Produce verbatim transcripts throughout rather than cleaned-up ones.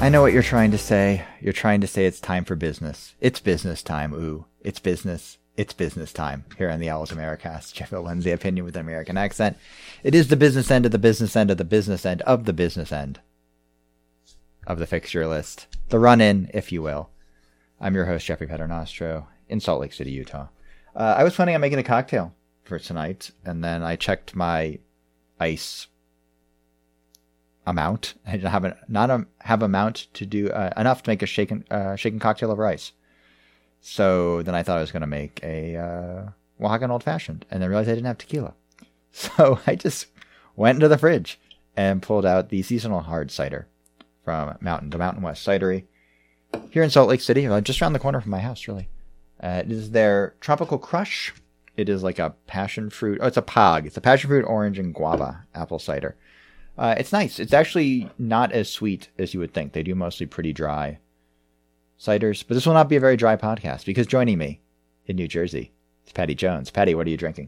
I know what you're trying to say. You're trying to say it's time for business. It's business time. Ooh, it's business. It's business time here on the Owls Americast. Sheffield Wednesday opinion with an American accent. It is the business end of the business end of the business end of the business end of the fixture list. The run-in, if you will. I'm your host, Jeffrey Paternostro, in Salt Lake City, Utah. Uh, I was planning on making a cocktail for tonight, and then I checked my ice amount. I didn't have a, not a, have amount to do uh, enough to make a shaken uh, shaken cocktail over ice. So then I thought I was going to make a uh, Oaxacan old fashioned, and then realized I didn't have tequila. So I just went into the fridge and pulled out the seasonal hard cider from Mountain to Mountain West Cidery here in Salt Lake City, just around the corner from my house, really. Uh, it is their Tropical Crush. It is like a passion fruit. Oh, it's a P O G. It's a passion fruit, orange, and guava apple cider. Uh, it's nice. It's actually not as sweet as you would think. They do mostly pretty dry ciders. But this will not be a very dry podcast because joining me in New Jersey is Patty Jones. Patty, what are you drinking?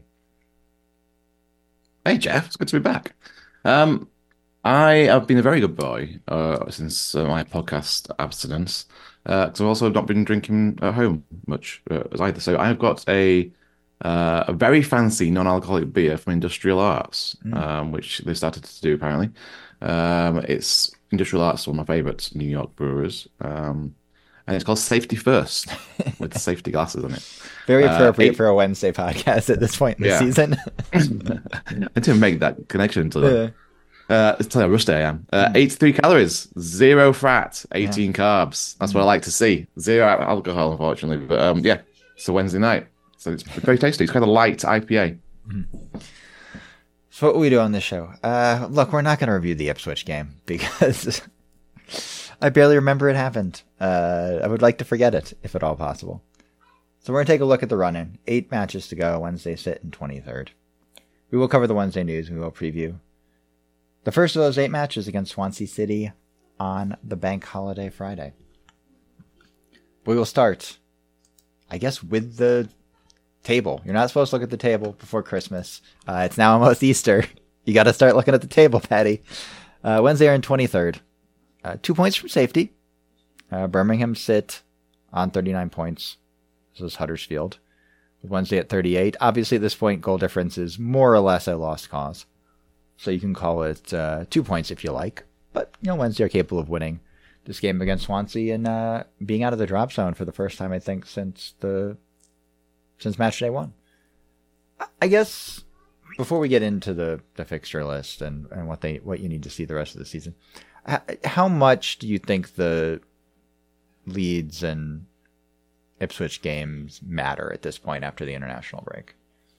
Hey, Jeff. It's good to be back. Um, I have been a very good boy uh, since uh, my podcast abstinence. Because uh, I've also not been drinking at home much uh, as either. So I've got a uh, a very fancy non-alcoholic beer from Industrial Arts, mm. um, which they started to do apparently. Um, it's Industrial Arts, one of my favourite New York brewers, um, and it's called Safety First with safety glasses on it. Very appropriate uh, it, for a Wednesday podcast at this point in the yeah. season. I didn't make that connection until then. Uh, let's tell you how rusty I am. Uh, eighty-three calories, zero fat, eighteen yeah. carbs. That's what I like to see. Zero alcohol, unfortunately. But um, yeah, it's a Wednesday night. So it's very tasty. It's kind of light I P A. Mm-hmm. So what we do on this show? Uh, look, we're not going to review the Ipswich game because I barely remember it happened. Uh, I would like to forget it, if at all possible. So we're going to take a look at the run-in. Eight matches to go. Wednesday sit in twenty-third. We will cover the Wednesday news. We will preview the first of those eight matches against Swansea City on the bank holiday Friday. We will start, I guess, with the table. You're not supposed to look at the table before Christmas. Uh, it's now almost Easter. You got to start looking at the table, Patty. Uh, Wednesday are in twenty-third. Uh, two points from safety. Uh, Birmingham sit on thirty-nine points. This is Huddersfield. With Wednesday at thirty-eight. Obviously, at this point, goal difference is more or less a lost cause. So you can call it uh, two points if you like. But, you know, Wednesday are capable of winning this game against Swansea and uh, being out of the drop zone for the first time, I think, since the since match day one. I guess before we get into the, the fixture list and, and what they what you need to see the rest of the season, how much do you think the Leeds and Ipswich games matter at this point after the international break?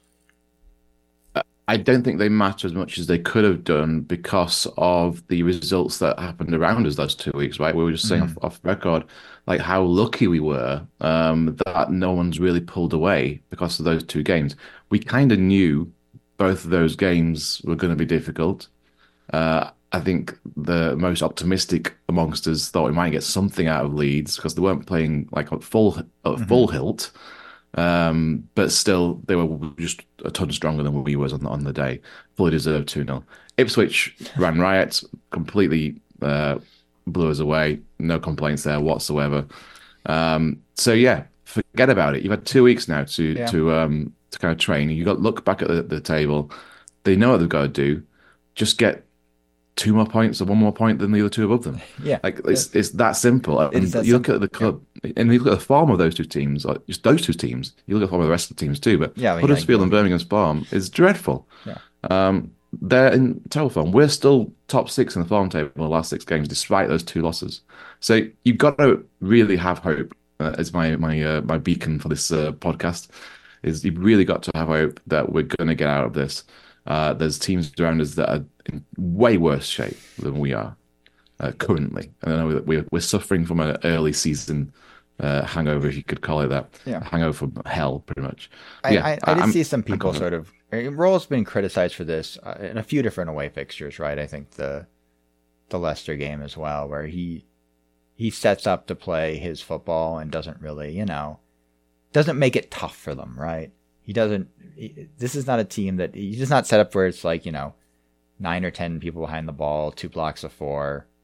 I don't think they matter as much as they could have done because of the results that happened around us those two weeks, right? We were just saying mm. off, off record, like how lucky we were um, that no one's really pulled away because of those two games. We kind of knew both of those games were going to be difficult. Uh, I think the most optimistic amongst us thought we might get something out of Leeds because they weren't playing like at full, at mm-hmm. full hilt. Um, but still, they were just a ton stronger than we was on the, on the day. Fully deserved two nil. Ipswich ran riot, completely uh, blew us away. No complaints there whatsoever. Um, so yeah, forget about it. You've had two weeks now to yeah. to um, to kind of train. You got to look back at the, the table. They know what they've got to do. Just get two more points or one more point than the other two above them. Yeah, like it's it's that simple. And that you simple. look at the club, yeah. and you look at the form of those two teams, or just those two teams. You look at the form of the rest of the teams too. But yeah, I mean, Huddersfield like, and Birmingham's form is dreadful. Yeah, um, they're in terrible form. We're still top six in the form table in the last six games, despite those two losses. So you've got to really have hope. Uh, as my my uh, my beacon for this uh, podcast is, you've really got to have hope that we're going to get out of this. Uh, there's teams around us that are in way worse shape than we are uh, currently. And I know that we're, we're suffering from an early season uh, hangover, if you could call it that. Yeah. Hangover from hell, pretty much. I, yeah, I, I did I'm, see some people sort of... Roll's been criticized for this uh, in a few different away fixtures, right? I think the the Leicester game as well, where he he sets up to play his football and doesn't really, you know, doesn't make it tough for them, right? He doesn't, he, this is not a team that, he's just not set up where it's like, you know, nine or ten people behind the ball, two blocks of four,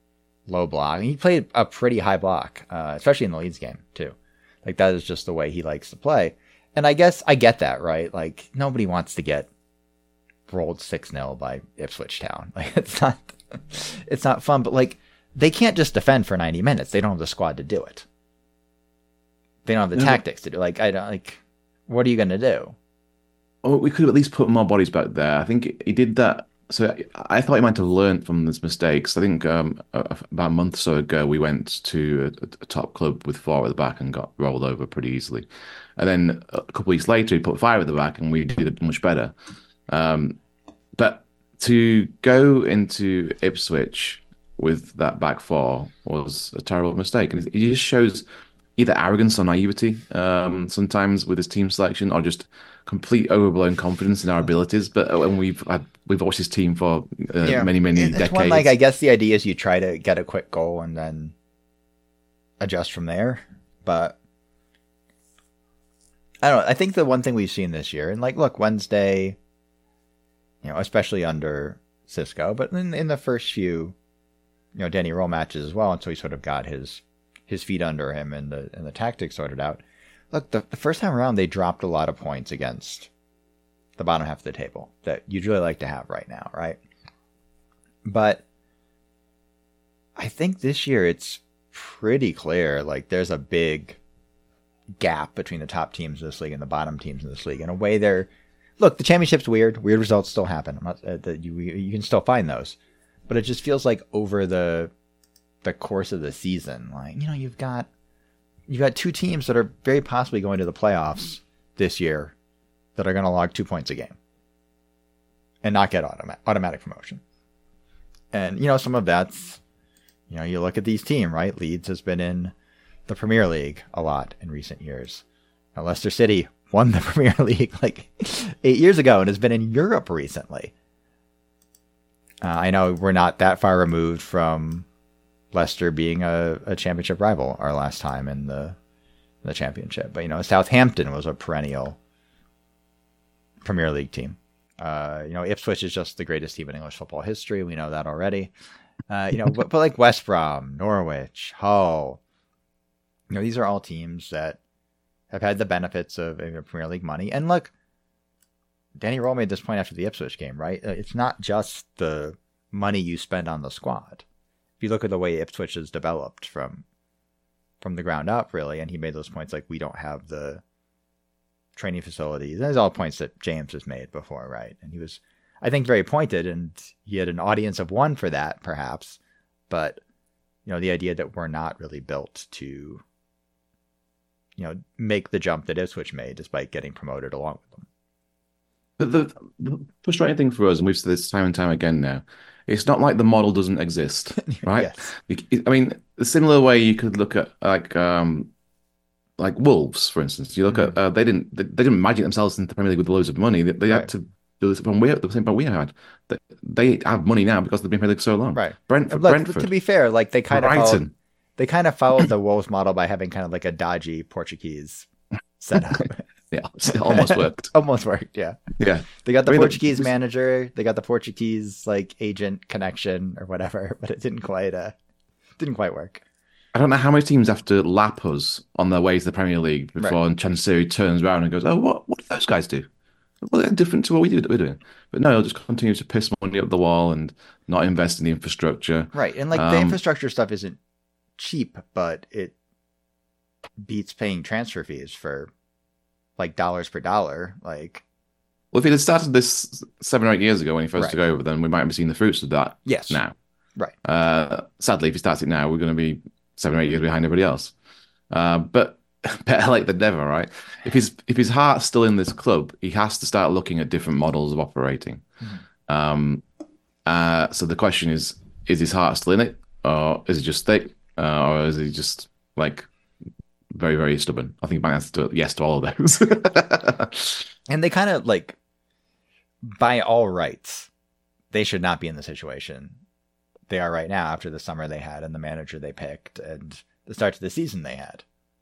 low block. He played a pretty high block, uh, especially in the Leeds game too. Like that is just the way he likes to play. And I guess I get that, right? Like nobody wants to get rolled six nil by Ipswich Town. Like it's not, it's not fun. But like they can't just defend for ninety minutes. They don't have the squad to do it. They don't have the no, tactics to do. Like I don't like. What are you going to do? Oh, we could have at least put more bodies back there. I think he did that. So I thought he might have learned from his mistakes. I think um, about a month or so ago, we went to a, a top club with four at the back and got rolled over pretty easily. And then a couple of weeks later, he put five at the back and we did it much better. Um, but to go into Ipswich with that back four was a terrible mistake. And it just shows either arrogance or naivety um, sometimes with his team selection, or just complete overblown confidence in our abilities. But when we've had, we've watched this team for uh, yeah. many many it's decades. One, like I guess the idea is you try to get a quick goal and then adjust from there. But I don't know. I think the one thing we've seen this year, and like look, Wednesday, you know, especially under Cisco, but in, in the first few, you know, Danny Roll matches as well, until he sort of got his his feet under him and the and the tactics sorted out. Look, the, the first time around, they dropped a lot of points against the bottom half of the table that you'd really like to have right now, right? But I think this year it's pretty clear, like there's a big gap between the top teams in this league and the bottom teams in this league. In a way, they're look, the championship's weird. Weird results still happen. I'm not, uh, the, you you can still find those, but it just feels like over the the course of the season, like you know, you've got you've got two teams that are very possibly going to the playoffs this year that are going to log two points a game and not get automatic automatic promotion. And you know, some of that's you know, you look at these teams, right? Leeds has been in the Premier League a lot in recent years. Now, Leicester City won the Premier League like eight years ago and has been in Europe recently. Uh, I know we're not that far removed from Leicester being a, a championship rival our last time in the the championship. But, you know, Southampton was a perennial Premier League team. Uh, you know, Ipswich is just the greatest team in English football history. We know that already. Uh, you know, but, but like West Brom, Norwich, Hull, you know, these are all teams that have had the benefits of, of Premier League money. And look, Danny Roll made this point after the Ipswich game, right? It's not just the money you spend on the squad. If you look at the way Ipswich has developed from from the ground up, really, and he made those points like we don't have the training facilities. Those are all points that James has made before, right? And he was, I think, very pointed, and he had an audience of one for that, perhaps. But, you know, the idea that we're not really built to, you know, make the jump that Ipswich made despite getting promoted along with them. But the, the frustrating thing for us, and we've said this time and time again now, it's not like the model doesn't exist, right? Yes. I mean, a similar way you could look at like um, like Wolves, for instance. You look mm-hmm. at uh, they didn't they, they didn't magic themselves into the Premier League with loads of money. They, they right. had to do this from we the same point we had. They, they have money now because they've been Premier League so long. Right. Brentford. Look, Brentford. To be fair, like they kind Brighton. of followed, they kind of followed the Wolves model by having kind of like a dodgy Portuguese setup. Yeah, it almost worked. almost worked, yeah. Yeah. They got the I mean, Portuguese the, manager, they got the Portuguese like agent connection or whatever, but it didn't quite uh didn't quite work. I don't know how many teams have to lap us on their way to the Premier League before right. Chansiri turns around and goes, "Oh, what what do those guys do? Well, they're different to what we do that we're doing." But no, they'll just continue to piss money up the wall and not invest in the infrastructure. Right. And like um, the infrastructure stuff isn't cheap, but it beats paying transfer fees for like dollars per dollar. Like, well, if it had started this seven or eight years ago when he first right. took over, then we might have seen the fruits of that. Yes. Now, right. Uh, sadly, if he starts it now, we're going to be seven or eight years behind everybody else. Uh, but better late than never, right? If his if his heart's still in this club, he has to start looking at different models of operating. Mm-hmm. Um, uh, so the question is: is his heart still in it, or is it just thick, uh, or is he just like very, very stubborn? I think my answer to yes to all of those. And they kind of like, by all rights, they should not be in the situation they are right now after the summer they had and the manager they picked and the start to the season they had.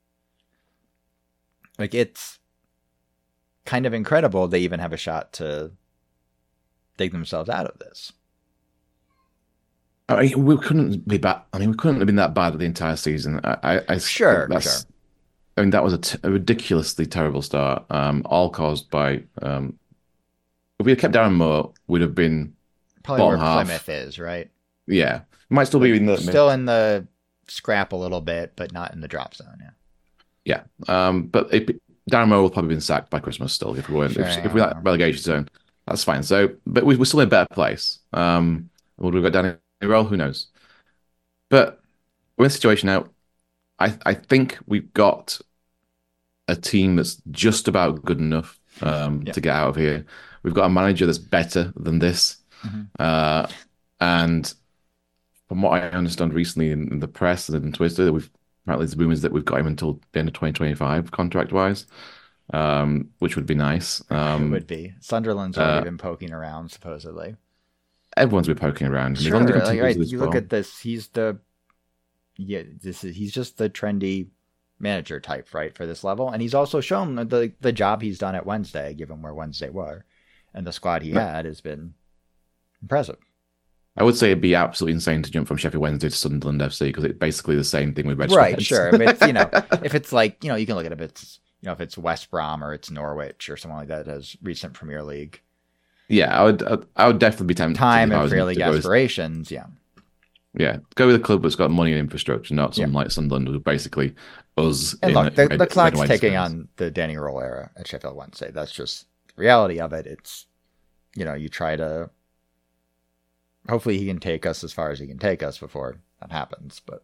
Like, it's kind of incredible they even have a shot to dig themselves out of this. I mean, we couldn't be bad. I mean, we couldn't have been that bad the entire season. I, I, I think Sure, sure. that's. I mean, that was a, t a ridiculously terrible start. Um, all caused by. Um, if we had kept Darren Moore, we'd have been Probably bottom where half. Plymouth is, right? Yeah, might still be in the Still in the scrap a little bit, but not in the drop zone. Yeah. Yeah, um, but it, Darren Moore will probably been sacked by Christmas still if we were in, Sure, if, yeah. if we're that relegation zone. That's fine. So, but we, we're still in a better place. Um, would we got Danny Roll? Who knows? But we're in a situation now. I I think we've got a team that's just about good enough um, Yeah. to get out of here. We've got a manager that's better than this, Mm-hmm. uh, and from what I understand recently in, in the press and in Twitter, we've apparently there's rumors that we've got him until the end of twenty twenty-five contract wise, um, which would be nice. Um, it would be. Sunderland's already uh, been poking around, supposedly. Everyone's been poking around. Sure, like, right. You look at this. He's the yeah. This is he's just the trendy manager type, right, for this level, and he's also shown the the job he's done at Wednesday, given where Wednesday were, and the squad he had has been impressive. I would say it'd be absolutely insane to jump from Sheffield Wednesday to Sunderland F C because it's basically the same thing with Red Right, Shreds. sure. But it's, you know, if it's like, you know, you can look at it if it's, you know, if it's West Brom or it's Norwich or something like that has recent Premier League. Yeah, I would I would definitely be tempted. Time if I and was Premier League to go- aspirations, yeah. Yeah, go with a club that's got money and infrastructure, not something Yeah. like Sunderland, who are basically us. And in look, a- the, red- the clock's red, white ticking space. on the Danny Roll era at Sheffield Wednesday. That's just the reality of it. It's, you know, you try to, hopefully he can take us as far as he can take us before that happens. But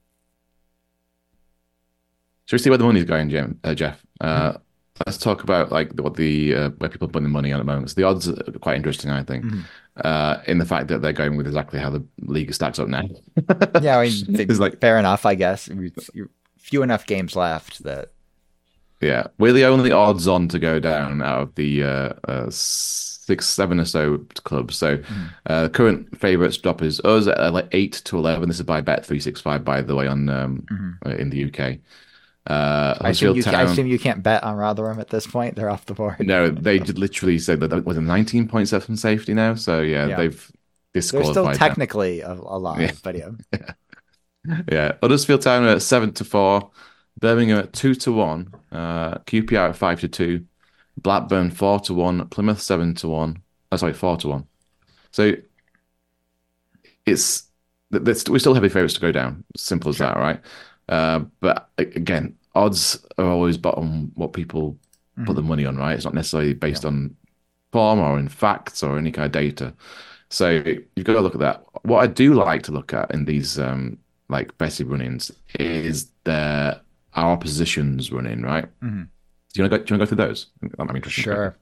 Should we see where the money's going, Jim, uh, Jeff? Uh, mm-hmm. Let's talk about like what the uh, where people are putting the money on at the moment. So the odds are quite interesting, I think, mm-hmm. uh, in the fact that they're going with exactly how the league stacks up now. Yeah, I mean, it's like, fair enough, I guess. Few enough games left that. Yeah, we're the only odds on to go down out of the uh, uh, six, seven or so clubs. So mm-hmm. uh, current favourites drop is us at like eight to eleven. This is by Bet three sixty-five, by the way, on um, mm-hmm. uh, in the U K. Uh, I, assume you I assume you can't bet on Rotherham at this point. They're off the board. No, they did literally said that was a nineteen points up from safety now. So yeah, yeah. they've disqualified. They're still technically them. alive, yeah. but yeah. yeah. yeah. Huddersfield Town at seven to four, Birmingham at two to one, uh, Q P R at five to two, Blackburn four to one, Plymouth seven to one. Oh, sorry, four to one. So it's we still have favourites to go down. Simple as sure. that, right? Uh, but again, odds are always bottom what people mm-hmm. put the money on, right? It's not necessarily based yeah. on form or in facts or any kind of data. So you've got to look at that. What I do like to look at in these um, like Bessie run-ins is their our opposition's run-in, right? Mm-hmm. Do you want to go? Do you want to go through those? That might be interesting. Sure.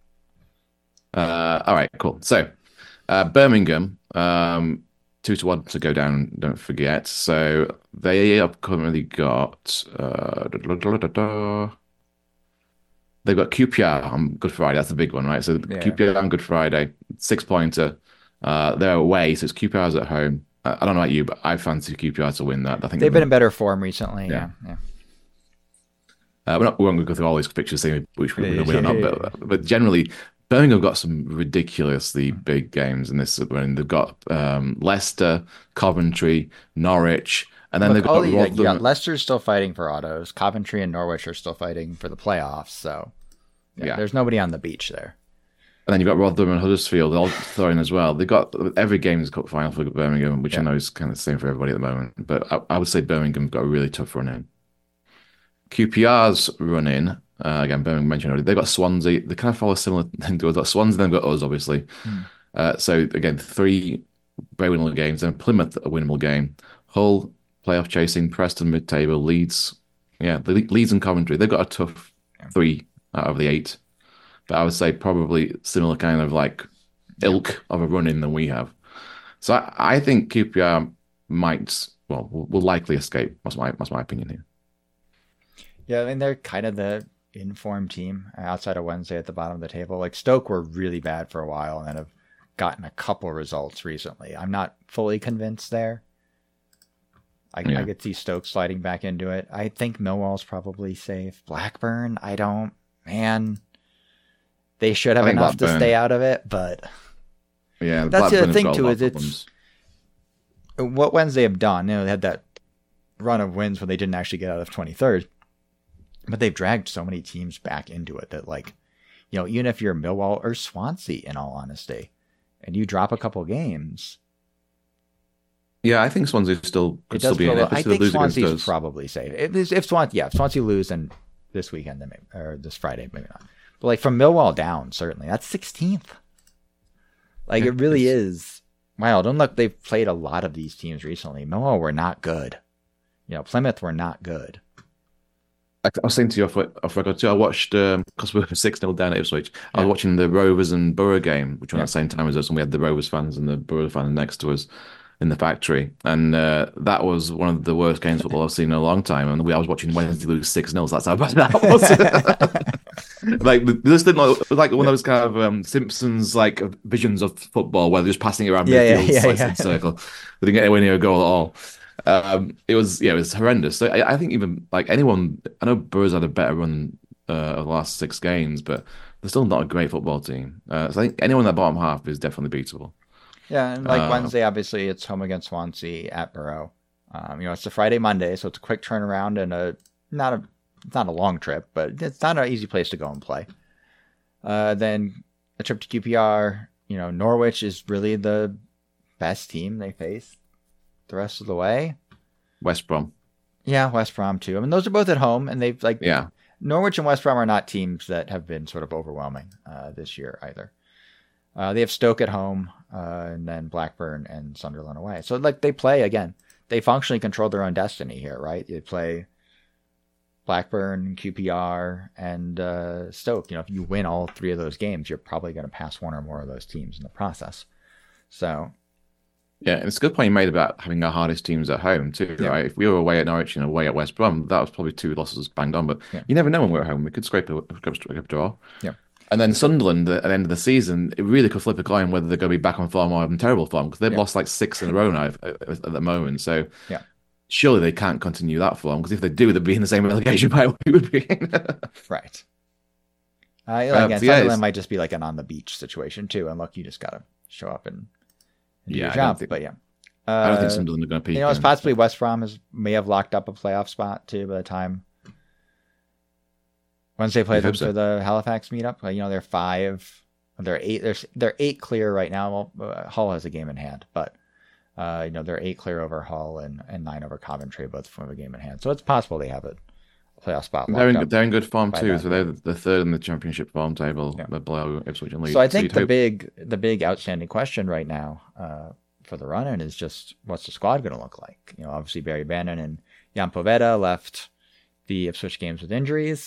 Uh, all right, cool. So uh, Birmingham. Um, Two to one to go down, don't forget. So they have currently got uh, da, da, da, da, da. They've got Q P R on Good Friday. That's the big one, right? So yeah. Q P R on Good Friday, six pointer. Uh, they're away, so it's Q P R's at home. Uh, I don't know about you, but I fancy Q P R to win that. I think they've been in better form recently. Yeah, yeah. yeah. Uh, we're not we won't go through all these pictures, saying which we win or not, but but generally. Birmingham have got some ridiculously big games in this run. They've got um, Leicester, Coventry, Norwich, and then Look, they've got, the, like, yeah, Leicester's still fighting for autos. Coventry and Norwich are still fighting for the playoffs. So yeah, yeah. there's nobody on the beach there. And then you've got Rotherham and Huddersfield all throwing as well. They've got every game is cup final for Birmingham, which yeah. I know is kind of the same for everybody at the moment. But I, I would say Birmingham got a really tough run in. Q P R's run in. Uh, again, Birmingham mentioned already. They've got Swansea. They kind of follow a similar thing to us. Got Swansea, then got us, obviously. Mm. Uh, so again, three very winnable games. Then Plymouth, a winnable game. Hull, playoff chasing. Preston, mid-table. Leeds, yeah, the Leeds and Coventry. They've got a tough three out of the eight. But I would say probably similar kind of like ilk of a run-in than we have. So I, I think Q P R might, well, will, will likely escape. That's my that's my opinion here. Yeah, I mean they're kind of the informed team outside of Wednesday at the bottom of the table. Like Stoke were really bad for a while and then have gotten a couple results recently. I'm not fully convinced there. I, yeah. I could see Stoke sliding back into it. I think Millwall's probably safe. Blackburn, I don't. Man, they should have enough Blackburn, to stay out of it, but yeah, that's Blackburn the other thing too. Is it's what Wednesday have done, you know, they had that run of wins when they didn't actually get out of twenty-third, but they've dragged so many teams back into it that, like, you know, even if you're Millwall or Swansea, in all honesty, and you drop a couple games. Yeah, I think Swansea still could still be in it. I think Swansea's probably safe. If, if Swansea, yeah, if Swansea lose, then this weekend, then maybe, or this Friday, maybe not. But like from Millwall down, certainly that's sixteenth. Like, yeah, it really is wild. And look, they've played a lot of these teams recently. Millwall were not good. You know, Plymouth were not good. I was saying to you off, off record too. I watched um, because we were six nil down at Ipswich. I was yeah. watching the Rovers and Borough game, which were yeah. at the same time as us, and we had the Rovers fans and the Borough fans next to us in the factory, and uh, that was one of the worst games of football I've seen in a long time. And we, I was watching Wednesday lose six nil. So that's how bad that was. Like this didn't like, like one of those kind of um, Simpsons like visions of football where they're just passing it around yeah, midfield, yeah, yeah, yeah. circle. They didn't get anywhere near a goal at all. Um, it was yeah, it was horrendous. So I, I think even like anyone, I know Borough's had a better run uh, of the last six games, but they're still not a great football team. Uh, so I think anyone in that bottom half is definitely beatable. Yeah, and like uh, Wednesday, obviously it's home against Swansea at Borough. Um, you know, it's a Friday, Monday, so it's a quick turnaround and a not a it's not a long trip, but it's not an easy place to go and play. Uh, then a trip to Q P R. You know, Norwich is really the best team they face the rest of the way. West Brom. Yeah, West Brom too. I mean, those are both at home, and they've like yeah. Norwich and West Brom are not teams that have been sort of overwhelming uh, this year either. Uh, they have Stoke at home, uh, and then Blackburn and Sunderland away. So like they play again, they functionally control their own destiny here, right? They play Blackburn, Q P R, and uh, Stoke. You know, if you win all three of those games, you're probably going to pass one or more of those teams in the process. So. Yeah, and it's a good point you made about having our hardest teams at home too, yeah. right? If we were away at Norwich and away at West Brom, that was probably two losses banged on. But yeah. you never know when we're at home. We could scrape a, scrape a draw. Yeah. And then Sunderland at the end of the season, it really could flip a coin whether they're going to be back on form or in terrible form because they've yeah. lost like six in a row now at, at the moment. So yeah. surely they can't continue that form because if they do, they'd be in the same relegation pile we would be in. Right. Uh, again, uh, so Sunderland yeah, might just be like an on the beach situation too. And look, you just got to show up and, and do yeah, your job. Think, but yeah. Uh, I don't think Sunderland are going to peak. You know, it's possibly West Brom is, may have locked up a playoff spot too by the time Wednesday play them so. for the Halifax meetup. You know, they're five, they're eight, they're they're eight clear right now. Well, uh, Hull has a game in hand, but uh, you know they're eight clear over Hull and, and nine over Coventry, both from a game in hand. So it's possible they have a playoff spot. They're in they're in good form too, so they're the third in the championship form table, yeah. below Ipswich and Leeds. So I think so the hope... big the big outstanding question right now uh, for the run-in is just what's the squad going to look like? You know, obviously Barry Bannon and Jan Poveda left the Ipswich games with injuries.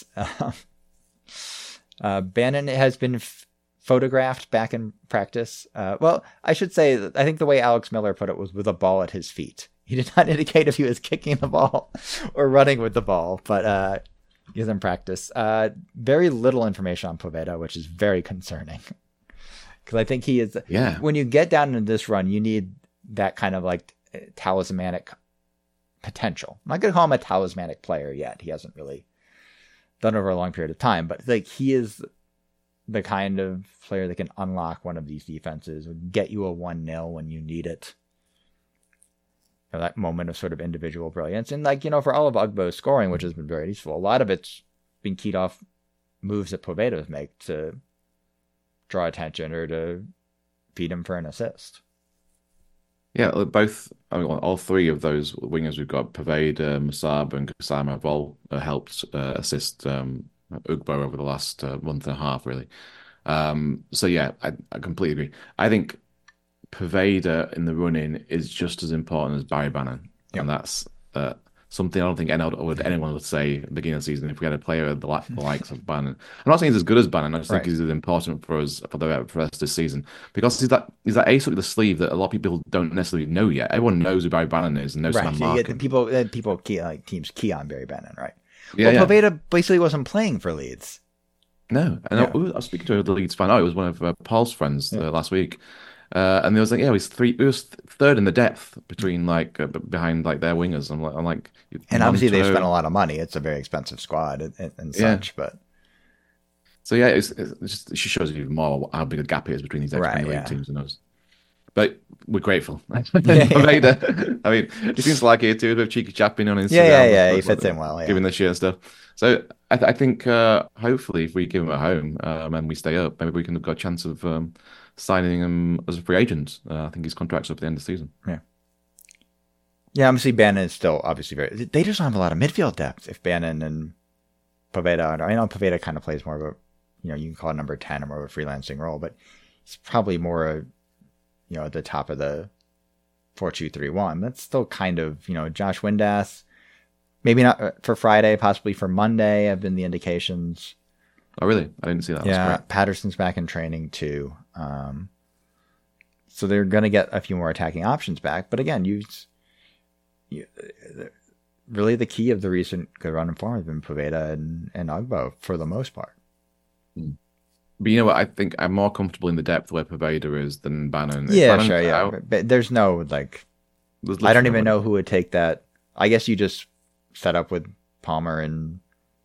Uh, Bannon has been f- photographed back in practice. Uh, well, I should say, I think the way Alex Miller put it was with a ball at his feet. He did not indicate if he was kicking the ball or running with the ball, but uh, he's in practice. Uh, very little information on Poveda, which is very concerning. Because I think he is, yeah. when you get down into this run, you need that kind of like talismanic potential. I'm not going to call him a talismanic player yet. He hasn't really done over a long period of time, but like he is the kind of player that can unlock one of these defenses, get you a one nil when you need it. You know, that moment of sort of individual brilliance. And like, you know, for all of Ugbo's scoring, which has been very useful, a lot of it's been keyed off moves that Poveda make to draw attention or to feed him for an assist. Yeah, both, I mean, all three of those wingers we've got, Poveda, Musab, and Kusama, have all uh, helped uh, assist um, Ugbo over the last uh, month and a half, really. Um, so, yeah, I, I completely agree. I think Poveda in the run-in is just as important as Barry Bannon. Yep. And that's uh, something I don't think anyone would say at the beginning of the season if we had a player the likes of Bannon. I'm not saying he's as good as Bannon. I just right. think he's as important for us for the, for the rest of the season because he's that he's that ace up the sleeve that a lot of people don't necessarily know yet. Everyone knows who Barry Bannon is and knows right. Sam so Markham. People, people key like teams key on Barry Bannon, right? Yeah, well, yeah. Poveda basically wasn't playing for Leeds. No, and yeah. I, I was speaking to the Leeds fan. Oh, it was one of uh, Paul's friends uh, yeah. last week. Uh, and there was like, yeah, he was three. He was third in the depth between like uh, behind like their wingers. I'm like, I'm like, and obviously they spent a lot of money. It's a very expensive squad and, and such. Yeah. But so yeah, it's, it's just it just shows you even more how big a gap it is between these ex-Premier League teams and us. but we're grateful. Yeah, yeah. Vader, I mean, he seems like it too, with cheeky chapping on Instagram. Yeah, yeah, yeah. He fits in well. Yeah. Giving the shit and stuff. So I, th- I think uh, hopefully if we give him a home um, and we stay up, maybe we can have got a chance of um, signing him as a free agent. Uh, I think his contract's up at the end of the season. Yeah. Yeah, obviously Bannon is still obviously very. They just don't have a lot of midfield depth. If Bannon and Poveda, I know Poveda kind of plays more of a, you know, you can call it number ten or more of a freelancing role, but it's probably more, a, you know, at the top of the four two three one. That's still kind of, you know, Josh Windass. Maybe not for Friday, possibly for Monday have been the indications. Oh, really? I didn't see that. Yeah, Patterson's back in training too. Um, so they're going to get a few more attacking options back. But again, you. You, really the key of the recent good run and form has been Poveda and, and Ugbo for the most part. But you know what? I think I'm more comfortable in the depth where Poveda is than Bannon. If Yeah, Bannon's sure, yeah. out, But, but there's no, like, there's I don't literally even no know who would take that. I guess you just set up with Palmer and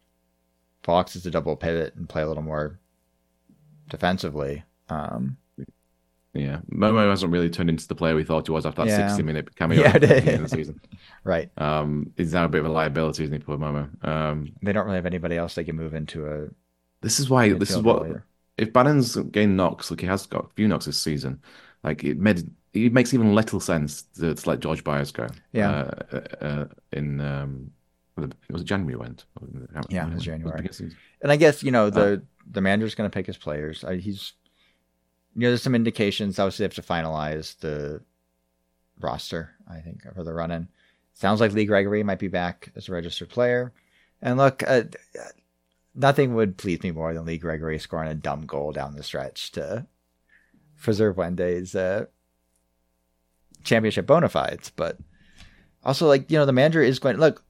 Fox as a double pivot and play a little more defensively. Um, Yeah, Momo hasn't really turned into the player we thought he was after that Yeah. sixty minute cameo Yeah, at it the beginning is. of the season. right. Um, he's now a bit of a liability, isn't he, poor Momo? Um, They don't really have anybody else they can move into a this is why this is midfield what role either. if Bannon's gained knocks, like he has got a few knocks this season, like it made it makes even little sense to, to let George Byers go. Yeah. Uh, uh, in um, was it January went? Yeah, it was January. I guess he's- And I guess, you know, the the manager's going to pick his players. I, he's, you know, there's some indications. Obviously, they have to finalize the roster, I think, for the run in. Sounds like Lee Gregory might be back as a registered player. And look, uh, nothing would please me more than Lee Gregory scoring a dumb goal down the stretch to preserve Wendy's uh, championship bona fides. But also, like, you know, the manager is going, look,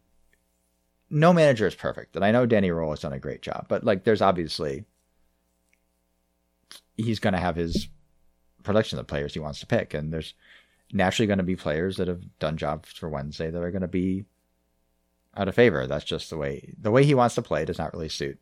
no manager is perfect. And I know Danny Roll has done a great job, but like, there's obviously, he's going to have his production of the players he wants to pick. And there's naturally going to be players that have done jobs for Wednesday that are going to be out of favor. That's just the way, the way he wants to play does not really suit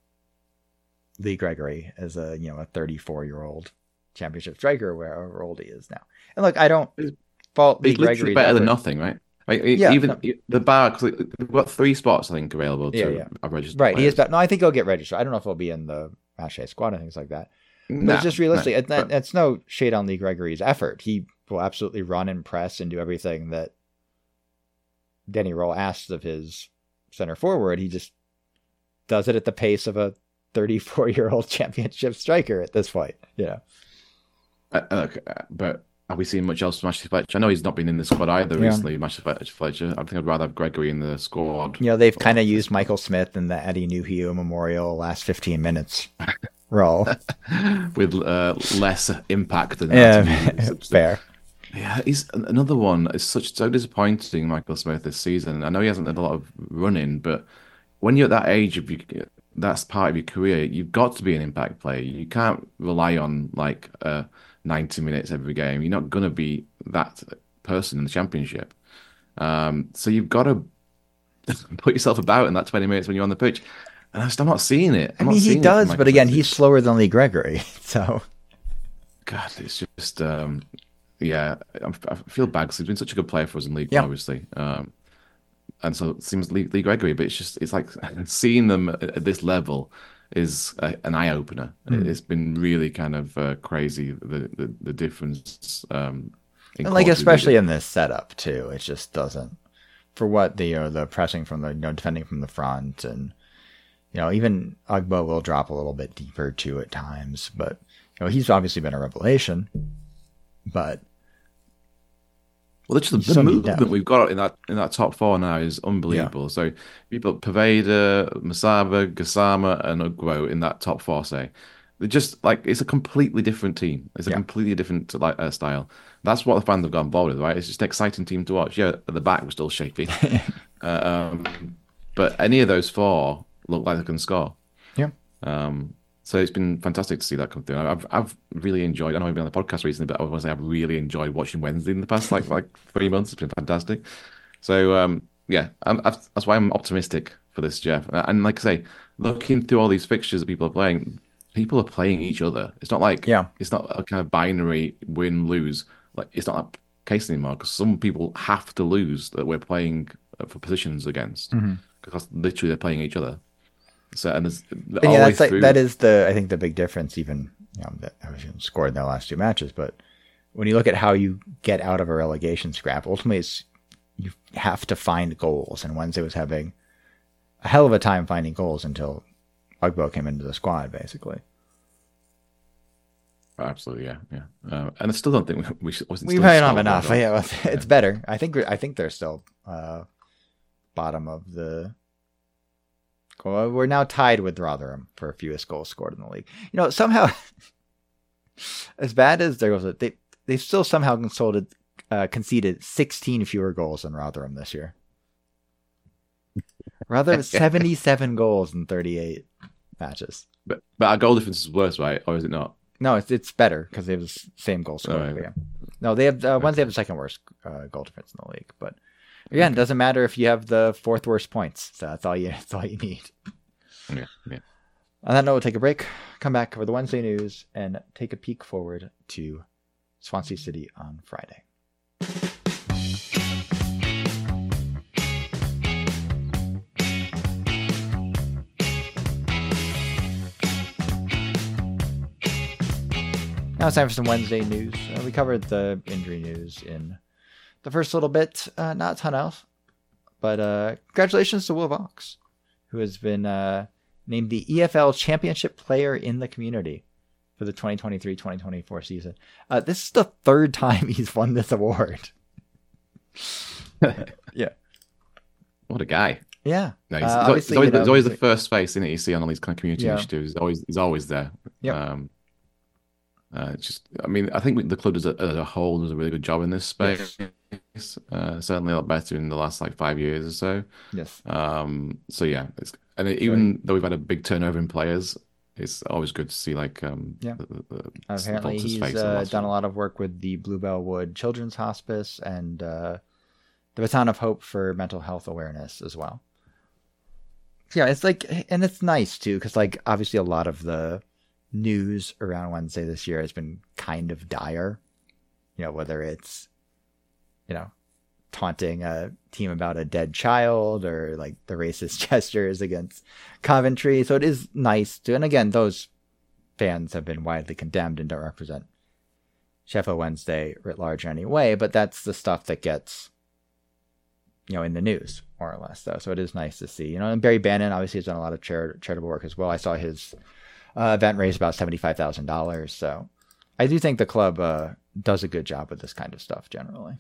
Lee Gregory as a, you know, a thirty-four year old championship striker, wherever old he is now. And look, I don't fault Lee He's literally Gregory. better than nothing, right? Like, Yeah, even no. the bar, because we've got three spots, I think, available to Yeah, yeah. our registered Right. He players. is back. No, I think he'll get registered. I don't know if he'll be in the match day squad and things like that. But Nah, it's just realistic. nah, It's, not, but- it's no shade on Lee Gregory's effort. He will absolutely run and press and do everything that Danny Roll asks of his center forward. He just does it at the pace of a thirty-four year old championship striker at this point. Yeah. Uh, look, uh, but are we seeing much else from Ashley Fletcher? I know he's not been in the squad either Yeah. recently, Ashley Fletcher. Fletcher. I think I'd rather have Gregory in the squad. You know, they've kind of used Michael Smith in the Eddie Newhue Memorial last fifteen minutes role. with uh, less impact than Yeah, that. fair. Yeah, he's another one. It's such so disappointing, Michael Smith, this season. I know he hasn't had a lot of running, but when you're at that age of you, that's part of your career. You've got to be an impact player. You can't rely on like uh, ninety minutes every game. You're not gonna be that person in the championship. Um, so you've got to put yourself about in that twenty minutes when you're on the pitch. And I'm still not seeing it. I I'm mean, not he seeing it does, from but Michael again, Smith. he's slower than Lee Gregory. So, God, it's just, um, yeah, I, I feel bad because he's been such a good player for us in league, Yeah. obviously. Um, and so it seems Lee, Lee Gregory, but it's just, it's like seeing them at, at this level is a, an eye opener. Mm. It's been really kind of uh, crazy the the, the difference. Um, in and like, quality especially leader. in this setup too, it just doesn't, for what the, you know, the pressing from the, you know, defending from the front, and, you know, even Ugbo will drop a little bit deeper too at times, but, you know, he's obviously been a revelation, but Well, just the, You the still need movement depth. we've got in that in that top four now is unbelievable. So people, Poveda, Masaba, Gassama, and Ugbo in that top four, say, they're just like, it's a completely different team. It's a Yeah. completely different like uh, style. That's what the fans have got on board with, right? It's just an exciting team to watch. Yeah, at the back we're still shaky, uh, um, but any of those four look like they can score. Yeah. Um, so it's been fantastic to see that come through. I've I've really enjoyed. I know I've been on the podcast recently, but I want to say I've really enjoyed watching Wednesday in the past like like three months. It's been fantastic. So um, yeah, I'm, I've, that's why I'm optimistic for this, Jeff. And like I say, looking through all these fixtures that people are playing, people are playing each other. It's not like Yeah. it's not a kind of binary win lose. Like it's not that case anymore because some people have to lose that we're playing uh, for positions against Mm-hmm. because literally they're playing each other. So and there's And all yeah, the way that's like through. that is the I think the big difference. Even you know that obviously scored in their last two matches, but when you look at how you get out of a relegation scrap, ultimately it's you have to find goals. And Wednesday was having a hell of a time finding goals until Ugbo came into the squad, basically. Absolutely, yeah, yeah. Uh, and I still don't think we, we should, wasn't We still might not have solid enough. at Yeah, all. well, it's better. I think. I think they're still uh, bottom of the. Well, we're now tied with Rotherham for fewest goals scored in the league. You know, somehow, as bad as there was, they they still somehow consulted, uh, conceded sixteen fewer goals than Rotherham this year. Rotherham seventy-seven goals in thirty-eight matches. But but our goal difference is worse, right? Or is it not? No, it's it's better because they have the same goal scored. Oh, right. Yeah. No, they have uh, Wednesday have the second worst uh, goal difference in the league. But again, it doesn't matter if you have the fourth worst points. So that's all you that's all you need. Yeah, yeah. On that note, we'll take a break, come back, cover the Wednesday news, and take a peek forward to Swansea City on Friday. Now it's time for some Wednesday news. Uh, we covered the injury news in the first little bit. Uh, not a ton else. But uh, congratulations to Will Vox, who has been uh, named the E F L Championship Player in the Community for the twenty twenty-three twenty twenty-four season. Uh, this is the third time he's won this award. Yeah. What a guy. Yeah. No, he's, Uh, he's always, obviously, he's always, you know, he's always the he's- first face, isn't it? You see on all these kind of community Yeah. initiatives. He's always he's always there. Yep. Um, uh, it's just, I mean, I think the club as a, as a whole does a really good job in this space. Uh, certainly a lot better in the last like five years or so. Yes. Um, so yeah, it's, and it, even though we've had a big turnover in players, it's always good to see like um, Yeah. the, the, the Apparently, Vulture's he's face in the uh, last done a one. lot of work with the Bluebell Wood Children's Hospice and uh, the Baton of Hope for mental health awareness as well. Yeah, it's like, and it's nice too, because like obviously a lot of the news around Wednesday this year has been kind of dire. You know, whether it's, you know, taunting a team about a dead child or like the racist gestures against Coventry. So it is nice to, and again, those fans have been widely condemned and don't represent Sheffield Wednesday writ large in any way, but that's the stuff that gets, you know, in the news more or less though. So it is nice to see, you know, and Barry Bannon obviously has done a lot of char- charitable work as well. I saw his uh, event raised about seventy-five thousand dollars. So I do think the club uh, does a good job with this kind of stuff generally.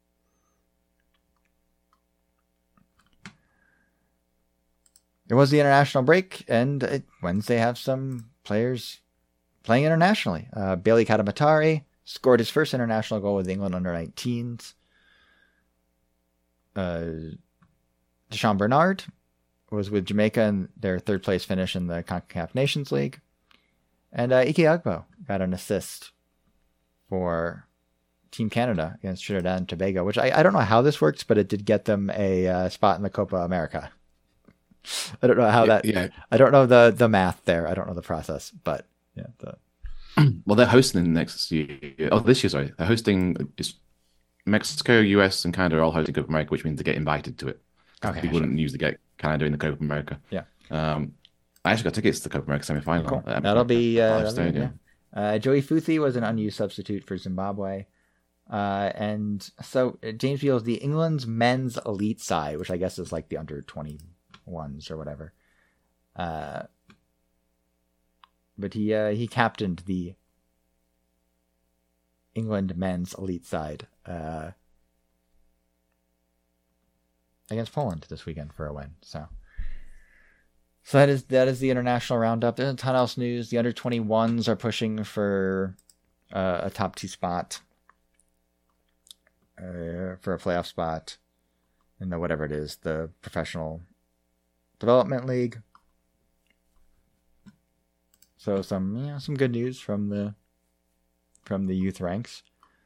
It was the international break, and it, Wednesday have some players playing internationally. Uh, Bailey Katamatari scored his first international goal with England under nineteens. Uh, Deshaun Bernard was with Jamaica in their third place finish in the CONCACAF Nations League. And uh, Ike Agbo got an assist for Team Canada against Trinidad and Tobago, which I, I don't know how this works, but it did get them a uh, spot in the Copa America. I don't know how Yeah, that. yeah. I don't know the the math there. I don't know the process, but yeah. The, Well, they're hosting next year. Oh, this year, sorry. They're hosting is Mexico, U S, and Canada are all hosting Copa America, which means they get invited to it. Okay, They sure. wouldn't usually get Canada in the Copa America. Yeah. Um, I actually got tickets to the Copa America semi-final. Cool. at That'll be, uh, Live that'll be Stadium. yeah. Uh, Joey Futhi was an unused substitute for Zimbabwe. Uh, and so uh, James Beal is the England's men's elite side, which I guess is like the under twenty-ones or whatever. Uh, but he uh, he captained the England men's elite side uh, against Poland this weekend for a win. So, so that is that is the international roundup. There's a ton else news. The under twenty-ones are pushing for uh, a top two spot, uh, for a playoff spot in the whatever it is, the professional development league. So some you know, some good news from the from the youth ranks.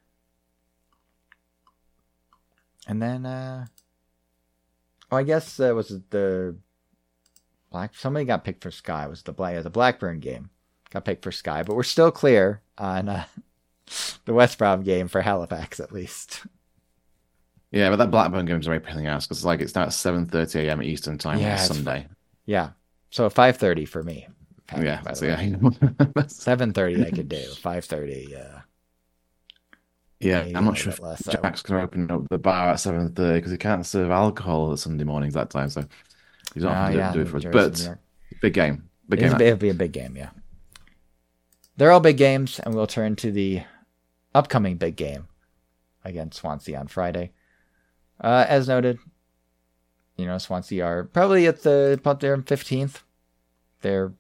And then uh oh I guess uh, was it the Black somebody got picked for Sky. It was the Black the Blackburn game. got picked for Sky, but we're still clear on uh, the West Brom game for Halifax at least. Yeah, but that Blackburn game is very pain in the ass because like it's now at seven thirty a.m. Eastern time Yeah, on it's Sunday. Yeah, so five thirty for me. Patrick, Yeah, by so the way. yeah. seven thirty I could do. five thirty, uh, Yeah, maybe I'm a not little sure bit if less, so- Jack's going to open up the bar at seven thirty because he can't serve alcohol at Sunday mornings that time, so he's not Oh, going to yeah, do it for us. Jersey, But New York. big game. Big It's, game. it'll be a big game, yeah. They're all big games, and we'll turn to the upcoming big game against Swansea on Friday. Uh, as noted, you know, Swansea are probably at the about their fifteenth. They're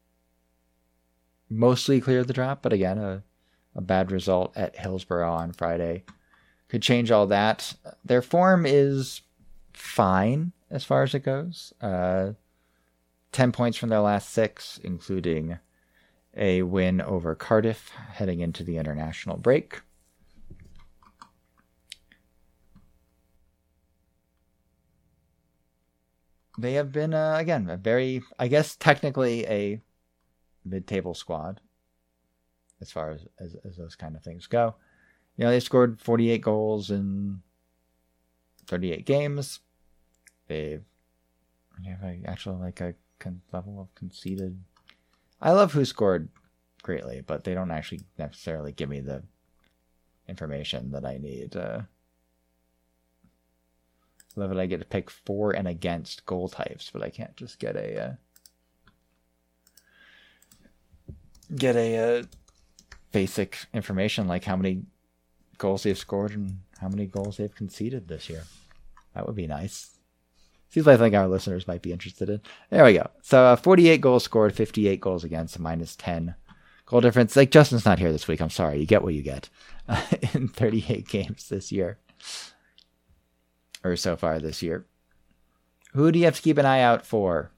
mostly clear of the drop, but again, a, a bad result at Hillsborough on Friday could change all that. Their form is fine as far as it goes. Uh, ten points from their last six, including a win over Cardiff heading into the international break. They have been, uh, again, a very, I guess, technically a mid-table squad as far as, as, as those kind of things go. You know, they scored forty-eight goals in thirty-eight games. They have a, actually like a con- level of conceded. I love who scored greatly, but they don't actually necessarily give me the information that I need. Uh, love it. I get to pick for and against goal types, but I can't just get a uh, get a uh, basic information like how many goals they've scored and how many goals they've conceded this year. That would be nice. Seems like I think our listeners might be interested in. There we go. So uh, forty-eight goals scored, fifty-eight goals against, a minus ten goal difference. Like, Justin's not here this week. I'm sorry. You get what you get uh, in thirty-eight games this year. Or so far this year. Who do you have to keep an eye out for?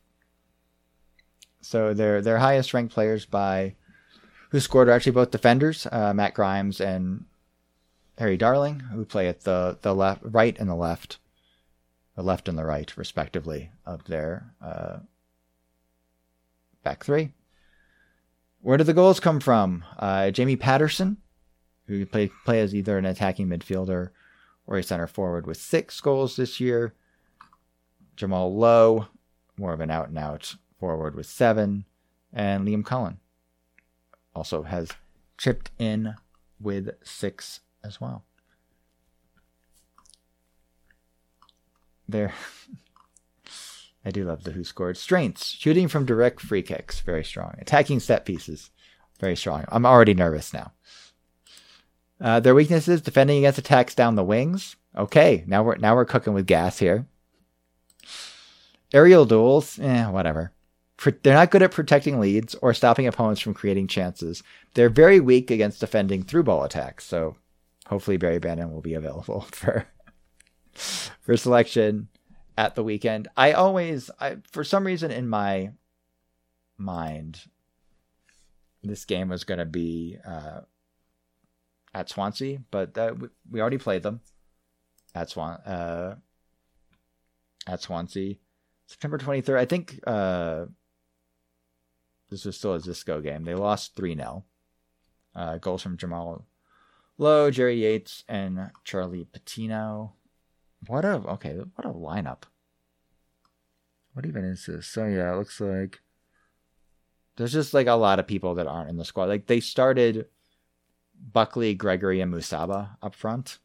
So their their highest ranked players by who scored are actually both defenders, uh, Matt Grimes and Harry Darling, who play at the, the left, right and the left. The left and the right, respectively, of their uh, back three. Where did the goals come from? Uh, Jamie Patterson, who play, play as either an attacking midfielder or a center forward, with six goals this year. Jamal Lowe, more of an out-and-out forward, with seven. And Liam Cullen also has chipped in with six as well. There, I do love the who scored. Strengths: shooting from direct free kicks, very strong. Attacking set pieces, very strong. I'm already nervous now. Uh, their weaknesses: defending against attacks down the wings. Okay, now we're now we're cooking with gas here. Aerial duels, eh, whatever. They're not good at protecting leads or stopping opponents from creating chances. They're very weak against defending through ball attacks. So, hopefully Barry Bannon will be available for. for selection at the weekend. I always, I, for some reason in my mind, this game was going to be uh, at Swansea, but uh, we, we already played them at Swan uh, at Swansea, September twenty-third. I think uh, this was still a Zisco game. They lost three nil. Uh, goals from Jamal Lowe, Jerry Yates, and Charlie Patino. What a okay! What a lineup! What even is this? So yeah, it looks like there's just like a lot of people that aren't in the squad. Like they started Buckley, Gregory, and Musaba up front,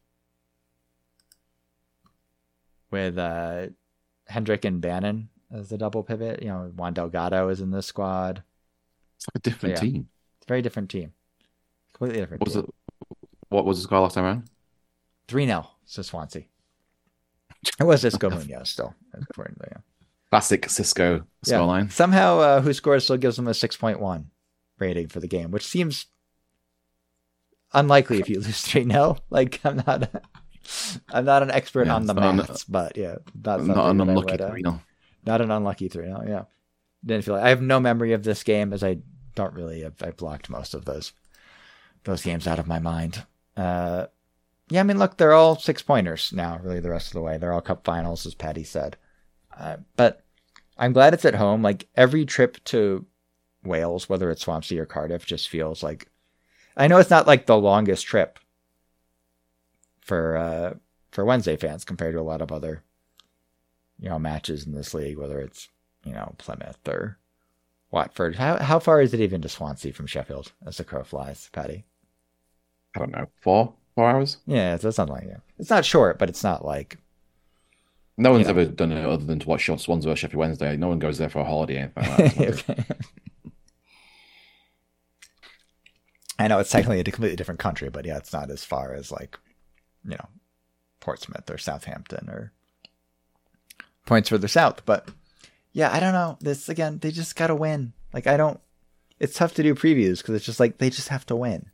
with uh, Hendrick and Bannon as the double pivot. You know, Juan Delgado is in the squad. It's like a different So, yeah, team. It's a very different team. Completely different. What was team. it? What was the score last time around? three nil to Swansea. It was Cisco Munoz still. Importantly, yeah. Classic Cisco Yeah. scoreline. Somehow, uh, who scored still gives them a six point one rating for the game, which seems unlikely if you lose three nil. Like, I'm not, I'm not an expert Yeah, on the it's not an- maths, but yeah, that's Not an something that I unlucky would, uh, three nil. Not an unlucky three nil. Yeah, didn't feel like I have no memory of this game, as I don't really. I blocked most of those those games out of my mind. Uh, yeah, I mean, look, they're all six pointers now. Really, the rest of the way, they're all cup finals, as Patty said. Uh, but I'm glad it's at home. Like every trip to Wales, whether it's Swansea or Cardiff, just feels like, I know it's not like the longest trip for uh, for Wednesday fans compared to a lot of other, you know, matches in this league, whether it's, you know, Plymouth or Watford. How how far is it even to Swansea from Sheffield as the crow flies, Paddy? I don't know, four four hours. Yeah, it's, it's not like, yeah. It's not short, but it's not like. No one's you know. ever done it other than to watch Swansea or Sheffield Wednesday. No one goes there for a holiday or anything like that. Okay. I know it's technically a completely different country, but yeah, it's not as far as like, you know, Portsmouth or Southampton or points further south. But yeah, I don't know. This again, they just got to win. Like, I don't, it's tough to do previews because it's just like, they just have to win.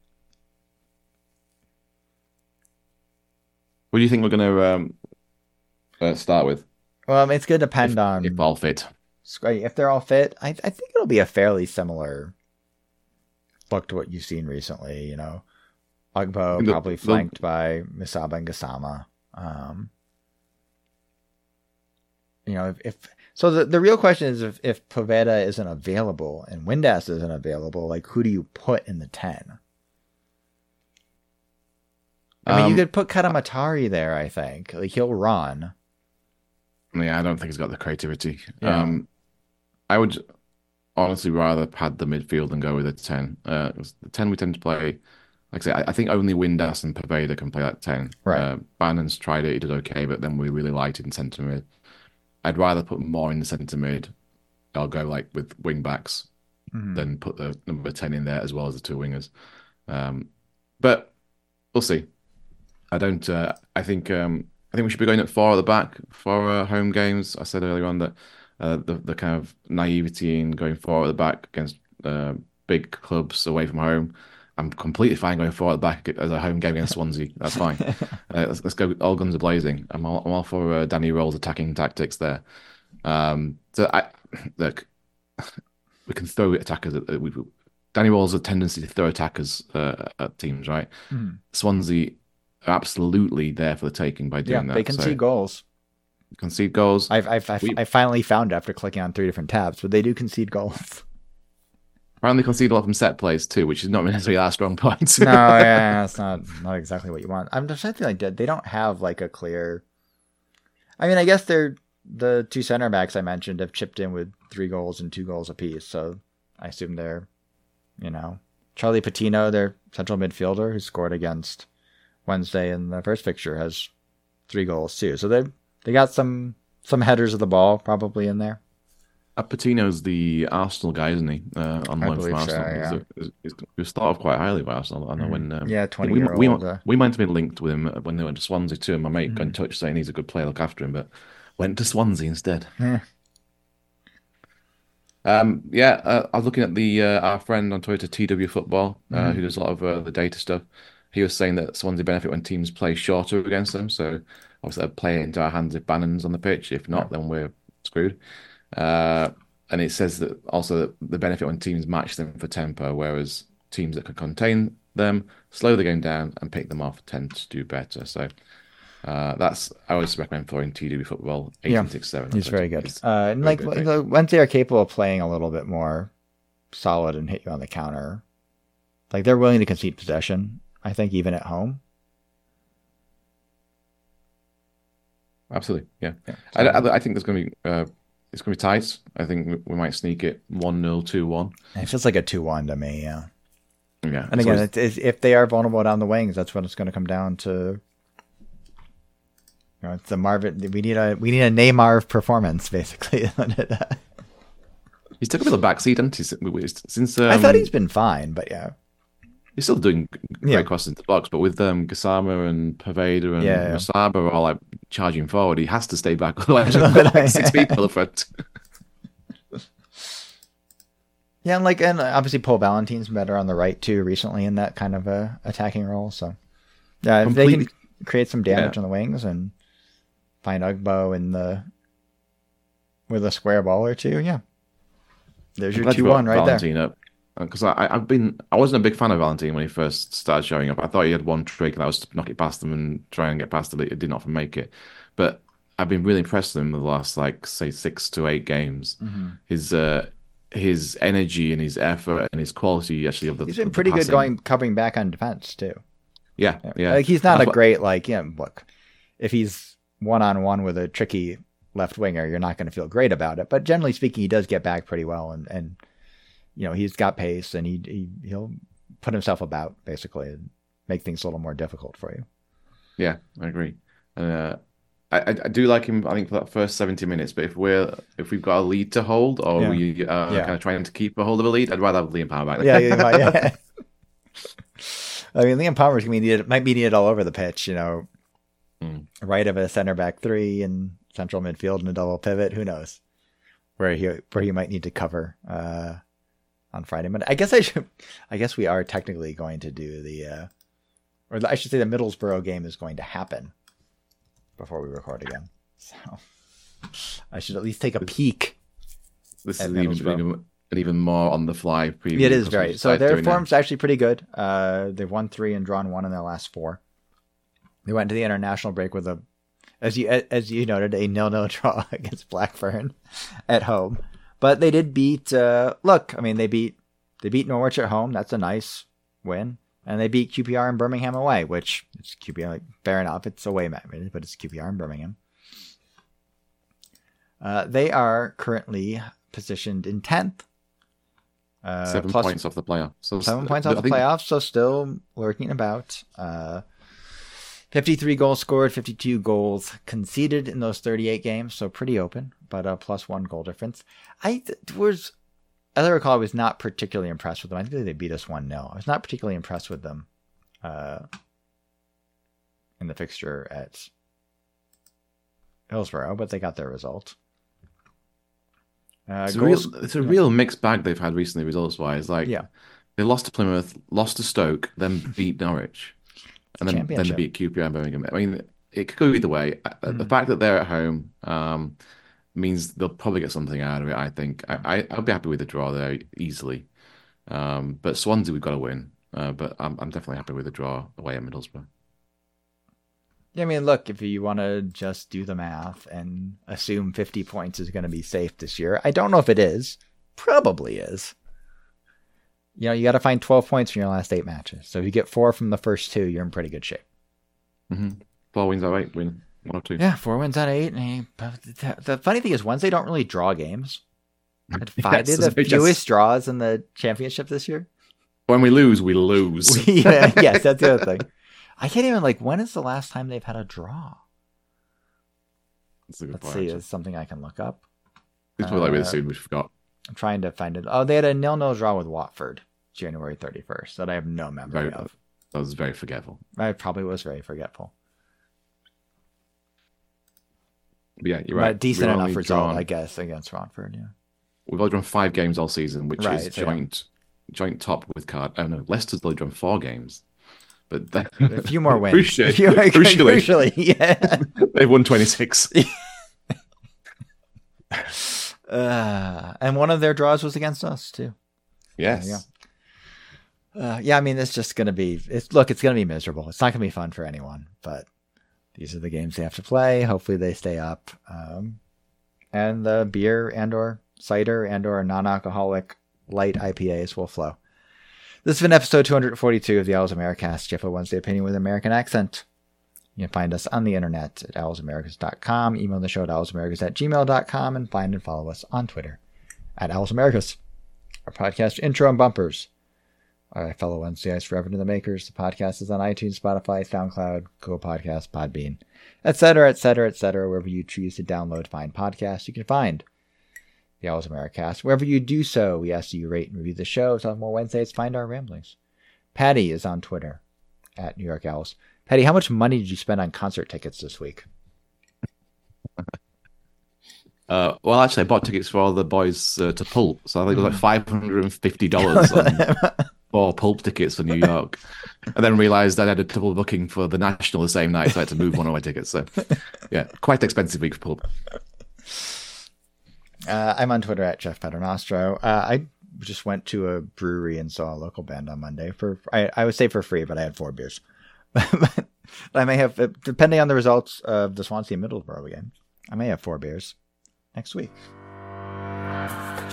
What do you think we're going to um, uh, start with? Well, I mean, it's going to depend if, on if all fit. If they're all fit, I, I think it'll be a fairly similar look to what you've seen recently. You know, Ugbo The- probably the- flanked by Misaba and Gassama. Um, you know, if, if so, the, the real question is if, if Poveda isn't available and Windass isn't available, like who do you put in the ten? I mean, Um, you could put Karamatari there. I think like he'll run. Yeah, I don't think he's got the creativity. Yeah. Um, I would honestly rather pad the midfield and go with a ten. Uh, the ten we tend to play, like I say, I, I think only Windass and Poveda can play that ten. Right. Uh, Bannon's tried it, he did okay, but then we really liked it in centre mid. I'd rather put more in the centre mid. I'll go like with wing backs Mhm. than put the number ten in there as well as the two wingers. Um, but we'll see. I don't. Uh, I think. Um, I think we should be going at four at the back for uh, home games. I said earlier on that uh, the the kind of naivety in going four at the back against uh, big clubs away from home. I'm completely fine going four at the back as a home game against Swansea. That's fine. uh, let's, let's go all guns are blazing. I'm all, I'm all for uh, Danny Roll's attacking tactics there. Um, so I look, we can throw attackers. At, we, Danny Roll's a tendency to throw attackers uh, at teams, right? Mhm. Swansea are absolutely there for the taking by Yeah, doing that. they concede So, goals. concede goals. I've, I've, I've We- I finally found it after clicking on three different tabs, but they do concede goals. Apparently concede a lot from set plays too, which is not necessarily our strong point. No, yeah, that's not not exactly what you want. I'm just thinking like that they don't have like a clear. I mean, I guess they're the two center backs I mentioned have chipped in with three goals and two goals apiece, so I assume they're, you know, Charlie Patino, their central midfielder who scored against Wednesday in the first fixture, has three goals too. So they they got some some headers of the ball probably in there. Uh, Patino's the Arsenal guy, isn't he? Uh, on I loan believe from so, Arsenal. yeah. He's, a- he's, he was thought of quite highly by Arsenal. I know Mhm. when um, Yeah, twenty we, year we, old. Uh, we might have been linked with him when they went to Swansea too. And my mate got in Mhm. touch saying he's a good player, look after him, but went to Swansea instead. eh. Um, yeah, uh, I was looking at the uh, our friend on Twitter, T W Football, uh, Mhm. who does a lot of uh, the data stuff. He was saying that Swansea benefit when teams play shorter against them. So obviously, they'll play it into our hands if Bannon's on the pitch. If not, then we're screwed. Uh, and it says that also that the benefit when teams match them for tempo, whereas teams that can contain them, slow the game down, and pick them off tend to do better. So uh, that's I always recommend following T W Football eight six seven. He's very good. Uh, and very like good, like, right? Wednesday are capable of playing a little bit more solid and hit you on the counter. Like they're willing to concede possession. I think even at home. Absolutely, yeah. Yeah, I, so- I, I think there's going to be uh, it's going to be tight. I think we, we might sneak it one nil, two one. it feels like a two one to me. Yeah. Yeah, And it's again, always- it's, it's, if they are vulnerable down the wings, that's what it's going to come down to. You know, it's a Marvin. We need a we need a Neymar performance, basically. isn't it? he's took a bit of a backseat, hasn't he? Since um, I thought he's been fine, but yeah, he's still doing great Yeah. crosses into the box, but with um, Gassama and Poveda and Yeah, yeah. Masaba are all like charging forward, he has to stay back. Otherwise, he'll put like six people up front. yeah, and like and obviously Paul Valentine's better on the right too recently in that kind of a attacking role. So yeah, if they Completely- can create some damage Yeah. on the wings and find Ugbo in the with a square ball or two, yeah, there's your Glad you two one brought right there. Valentine up because I, I've been I wasn't a big fan of Valentine when he first started showing up. I thought he had one trick and that was to knock it past them and try and get past it. It didn't often make it, but I've been really impressed with him in the last like say six to eight games. Mm-hmm. His uh, his energy and his effort and his quality actually of the He's been of the pretty good passing. going covering back on defense too. Yeah, yeah. Like he's not That's a what- great like yeah. Look, if he's one on one with a tricky left winger, you're not going to feel great about it. But generally speaking, he does get back pretty well, and and you know he's got pace, and he, he he'll put himself about basically and make things a little more difficult for you. Yeah, I agree. Uh, I, I I do like him. I think for that first seventy minutes. But if we're if we've got a lead to hold, or Yeah. we uh, Yeah. kind of trying to keep a hold of a lead, I'd rather have Liam Palmer back. Yeah, yeah, yeah. yeah. I mean, Liam Palmer's gonna be needed, might be needed all over the pitch. You know, Mm. right of a center back three and central midfield and a double pivot. Who knows where he where he might need to cover uh, on Friday. But I guess I should. I guess we are technically going to do the, uh, or I should say, the Middlesbrough game is going to happen before we record again. So I should at least take a peek. This At is even, Middlesbrough. even an even more on the fly preview. It is because very we so. decided Their doing that. form's actually pretty good. Uh, they've won three and drawn one in their last four. They went to the international break with a, as you as you noted, a nil-nil draw against Blackburn at home. But they did beat. Uh, look, I mean, they beat they beat Norwich at home. That's a nice win, and they beat Q P R in Birmingham away, which it's Q P R. Like, fair enough, it's away match, but it's Q P R in Birmingham. Uh, they are currently positioned in tenth. Uh, Seven plus points off the playoff. So Seven points off I the think- playoffs, so still lurking about. Uh, fifty-three goals scored, fifty-two goals conceded in those thirty-eight games, so pretty open, but a plus one goal difference. I th- was, as I recall, I was not particularly impressed with them. I think they beat us one nil. I was not particularly impressed with them uh, in the fixture at Hillsborough, but they got their result. Uh, It's a, goals- real, it's a real mixed bag they've had recently, results wise. Like, Yeah. they lost to Plymouth, lost to Stoke, then beat Norwich, and then, then they Championship. beat Q P R and Birmingham. I mean, it could go either way. Uh, The Mhm. fact that they're at home um, means they'll probably get something out of it. I think. I, I I'll be happy with the draw there easily. Um, but Swansea, we've got to win. Uh, but I'm I'm definitely happy with the draw away at Middlesbrough. I mean, look, if you want to just do the math and assume fifty points is going to be safe this year, I don't know if it is. Probably is. You know, you got to find twelve points from your last eight matches. So if you get four from the first two, you're in pretty good shape. Mm-hmm. Four wins out of eight, win one or two. Yeah, four wins out of eight. And the, the funny thing is, Wednesday don't really draw games. Had five, Yes, they're the they just- fewest draws in the championship this year. When we lose, we lose. yeah, yes, that's the other thing. I can't even, like, when is the last time they've had a draw? That's a good Let's point, see, actually. it's something I can look up. It's probably like really Uh, soon. We forgot. I'm trying to find it. Oh, they had a nil-nil draw with Watford, January thirty-first, that I have no memory Very, of. that was very forgetful. I probably was very forgetful. But yeah, you're But right. decent We've enough only result, drawn- I guess, against Watford, yeah. We've only drawn five games all season, which Right, is yeah. joint joint top with card. I don't know. Leicester's only drawn four games, but they, A few more wins. Crucially, A few- crucially, crucially, yeah. they've won twenty-six. Uh, and one of their draws was against us, too. Yes. Yeah. Uh, yeah, I mean, it's just going to be, it's look, it's going to be miserable. It's not going to be fun for anyone, but these are the games they have to play. Hopefully they stay up. Um, and the beer and or cider and or non-alcoholic light I P As will flow. This has been episode two forty-two of the Owls Americast, Jeff O. Wednesday Opinion with an American accent. You can find us on the internet at owls americas dot com, email the show at owls americas at gmail dot com, and find and follow us on Twitter at owls americas. Our podcast intro and bumpers our fellow Wednesdays forever to the makers. The podcast is on iTunes, Spotify, SoundCloud, Google Podcasts, Podbean, et cetera, et cetera, et cetera. Wherever you choose to download, find podcasts, you can find the Owls Americast. Wherever you do so, we ask that you rate and review the show. So on more Wednesdays, find our ramblings. Patty is on Twitter at New York Owls. Patty, how much money did you spend on concert tickets this week? Uh, well, actually, I bought tickets for all the boys uh, to Pulp, so I think it was like five hundred and fifty dollars on four Pulp tickets for New York, and then realised I had a double booking for the National the same night, so I had to move one of my tickets. So, yeah, quite expensive week for Pulp. Uh, I'm on Twitter at Jeff Paternostro. Uh, I just went to a brewery and saw a local band on Monday for, I, I would say for free, but I had four beers. But I may have, depending on the results of the Swansea Middlesbrough game, I may have four beers next week.